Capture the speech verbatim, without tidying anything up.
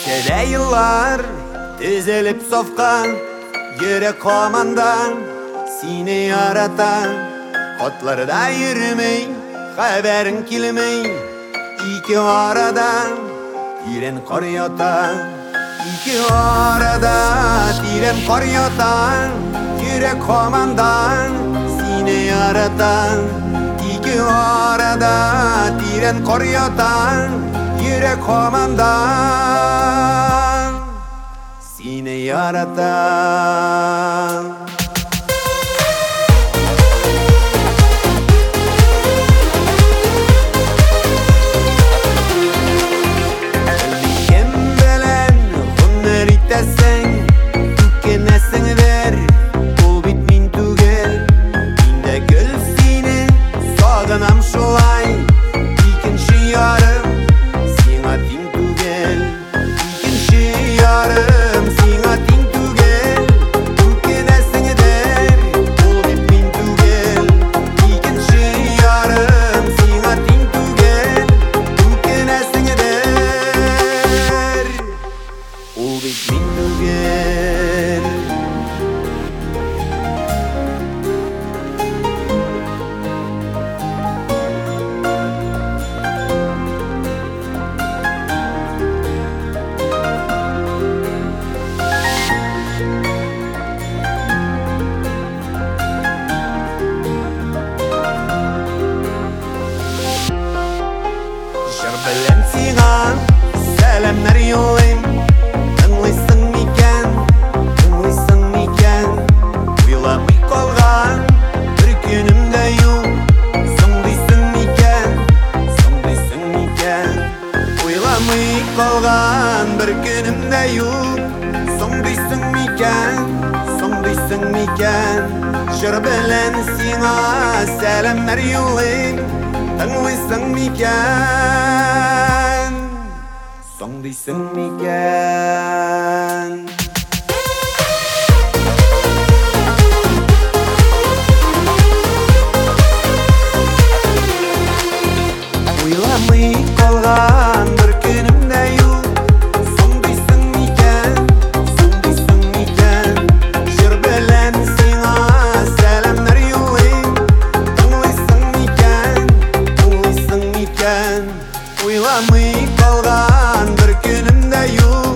Geçede yıllar tüzelip sofkan, yürek komandan seni yaratan. Kotlarda yürümey, haberin kilmey, iki aradan tiren kor yatan. İki arada tiren kor yatan, yürek komandan seni yaratan. İki arada tiren kor yatan, yürek komandan seni yaratan. Bilen siňa selamlar ýollaym. Tыңлайсың микән, тыңлайсың микән? Уйламый калган бер күнем дә юк. Соңдыйсың микән, соңдыйсың микән? Уйламый калган бер күнем дә юк. Соңдыйсың микән, соңдыйсың микән? Җыр белән сиңа сәламнар ýолlayм. Tыңлайсың микән, соңдыйсың микән? Уйламый калган бер күнем дә юк. Соңдыйсың микән, соңдыйсың микән? Җыр белән сиңа сәламнар ýолlayм. Тыңлайсың микән, тыңлайсың микән? Уйламый калган бер күнем дә юк.